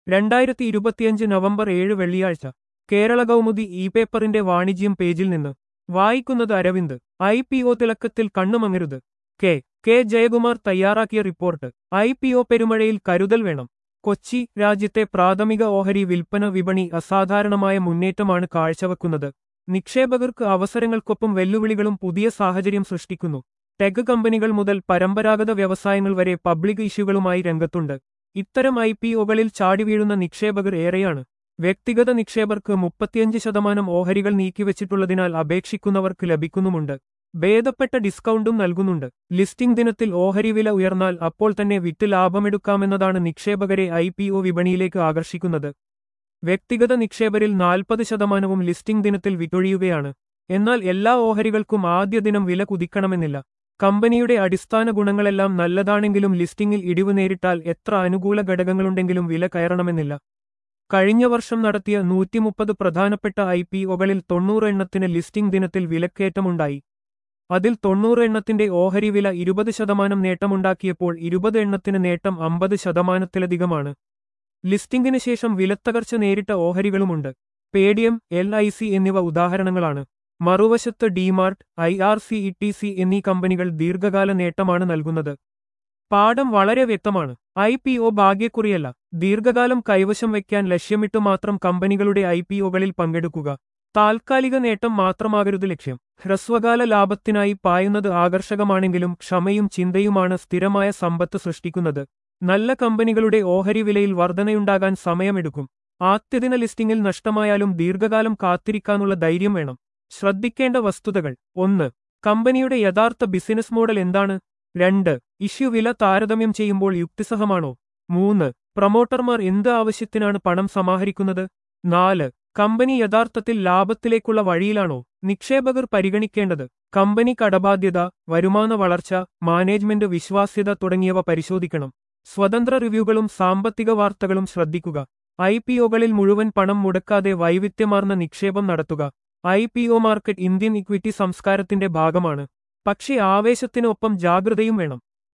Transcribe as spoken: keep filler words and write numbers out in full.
രണ്ടായിരത്തി ഇരുപത്തിയഞ്ച് നവംബർ ഏഴ് വെള്ളിയാഴ്ച കേരള കൗമുദി ഇ പേപ്പറിന്റെ വാണിജ്യം പേജിൽ നിന്ന് വായിക്കുന്നത് അരവിന്ദ്. ഐ പി ഒ തിളക്കത്തിൽ കണ്ണുമങ്ങരുത്. കെ കെ ജയകുമാർ തയ്യാറാക്കിയ റിപ്പോർട്ട്. ഐ പി ഒ പെരുമഴയിൽ കരുതൽ വേണം. കൊച്ചി. രാജ്യത്തെ പ്രാഥമിക ഓഹരി വിൽപ്പന വിപണി അസാധാരണമായ മുന്നേറ്റമാണ് കാഴ്ചവെക്കുന്നത്. നിക്ഷേപകർക്ക് അവസരങ്ങൾക്കൊപ്പം വെല്ലുവിളികളും പുതിയ സാഹചര്യം സൃഷ്ടിക്കുന്നു. ടെക് കമ്പനികൾ മുതൽ പരമ്പരാഗത വ്യവസായങ്ങൾ വരെ പബ്ലിക് ഇഷ്യൂകളുമായി രംഗത്തുണ്ട്. ഇത്തരം ഐ പി ഒകളിൽ ചാടിവീഴുന്ന നിക്ഷേപകർ ഏറെയാണ്. വ്യക്തിഗത നിക്ഷേപകർക്ക് മുപ്പത്തിയഞ്ച് ശതമാനം ഓഹരികൾ നീക്കിവച്ചിട്ടുള്ളതിനാൽ അപേക്ഷിക്കുന്നവർക്ക് ലഭിക്കുന്നുമുണ്ട്. ഭേദപ്പെട്ട ഡിസ്കൗണ്ടും നൽകുന്നുണ്ട്. ലിസ്റ്റിംഗ് ദിനത്തിൽ ഓഹരി വില ഉയർന്നാൽ അപ്പോൾ തന്നെ വിറ്റ് ലാഭമെടുക്കാമെന്നതാണ് നിക്ഷേപകരെ ഐ പി ഒ വിപണിയിലേക്ക് ആകർഷിക്കുന്നത്. വ്യക്തിഗത നിക്ഷേപരിൽ നാൽപ്പത് ശതമാനവും ലിസ്റ്റിംഗ് ദിനത്തിൽ വിറ്റൊഴിയുകയാണ്. എന്നാൽ എല്ലാ ഓഹരികൾക്കും ആദ്യ ദിനം വില കുതിക്കണമെന്നില്ല. കമ്പനിയുടെ അടിസ്ഥാന ഗുണങ്ങളെല്ലാം നല്ലതാണെങ്കിലും ലിസ്റ്റിംഗിൽ ഇടിവ് നേരിട്ടാൽ എത്ര അനുകൂല ഘടകങ്ങളുണ്ടെങ്കിലും വില കയറണമെന്നില്ല. കഴിഞ്ഞ വർഷം നടത്തിയ നൂറ്റിമുപ്പത് പ്രധാനപ്പെട്ട ഐ പി ഒകളിൽ തൊണ്ണൂറ് എണ്ണത്തിന് ലിസ്റ്റിംഗ് ദിനത്തിൽ വിലക്കയറ്റമുണ്ടായി. അതിൽ തൊണ്ണൂറ് എണ്ണത്തിന്റെ ഓഹരി വില ഇരുപത് ശതമാനം നേട്ടമുണ്ടാക്കിയപ്പോൾ ഇരുപത് എണ്ണത്തിന് നേട്ടം അമ്പത് ശതമാനത്തിലധികമാണ്. ലിസ്റ്റിംഗിന് ശേഷം വിലത്തകർച്ച നേരിട്ട ഓഹരികളുമുണ്ട്. പേടിഎം, എൽ ഐ സി എന്നിവ ഉദാഹരണങ്ങളാണ്. മറുവശത്ത് DMart, I R C E T C എന്നീ കമ്പനികൾ ദീർഘകാല നേട്ടമാണ് നൽകുന്നത്. പാഠം വളരെ വ്യക്തമാണ്. ഐ പി ഒ ഭാഗ്യക്കുറിയല്ല. ദീർഘകാലം കൈവശം വയ്ക്കാൻ ലക്ഷ്യമിട്ട് മാത്രം കമ്പനികളുടെ ഐ പി ഒകളിൽ പങ്കെടുക്കുക. താൽക്കാലിക നേട്ടം മാത്രമാകരുത് ലക്ഷ്യം. ഹ്രസ്വകാല ലാഭത്തിനായി പായുന്നത് ആകർഷകമാണെങ്കിലും ക്ഷമയും ചിന്തയുമാണ് സ്ഥിരമായ സമ്പത്ത് സൃഷ്ടിക്കുന്നത്. നല്ല കമ്പനികളുടെ ഓഹരി വിലയിൽ വർധനയുണ്ടാകാൻ സമയമെടുക്കും. ആദ്യദിന ലിസ്റ്റിംഗിൽ നഷ്ടമായാലും ദീർഘകാലം കാത്തിരിക്കാനുള്ള ധൈര്യം വേണം. ശ്രദ്ധിക്കേണ്ട വസ്തുതകൾ. ഒന്ന്. കമ്പനിയുടെ യഥാർത്ഥ ബിസിനസ് മോഡൽ എന്താണ്? രണ്ട്. ഇഷ്യൂ വില താരതമ്യം ചെയ്യുമ്പോൾ യുക്തിസഹമാണോ? മൂന്ന്. പ്രൊമോട്ടർമാർ എന്ത് ആവശ്യത്തിനാണ് പണം സമാഹരിക്കുന്നത്? നാല്. കമ്പനി യഥാർത്ഥത്തിൽ ലാഭത്തിലേക്കുള്ള വഴിയിലാണോ? നിക്ഷേപകർ പരിഗണിക്കേണ്ടത്. കമ്പനി കടബാധ്യത, വരുമാന വളർച്ച, മാനേജ്മെന്റ് വിശ്വാസ്യത തുടങ്ങിയവ പരിശോധിക്കണം. സ്വതന്ത്ര റിവ്യൂകളും സാമ്പത്തിക വാർത്തകളും ശ്രദ്ധിക്കുക. ഐ പി ഒകളിൽ മുഴുവൻ പണം മുടക്കാതെ വൈവിധ്യമാർന്ന നിക്ഷേപം നടത്തുക. I P O market Indian equity സംസ്കാരത്തിന്റെ ഭാഗമാണ്. പക്ഷേ ആവേശത്തിനൊപ്പം ജാഗ്രതയും വേണം.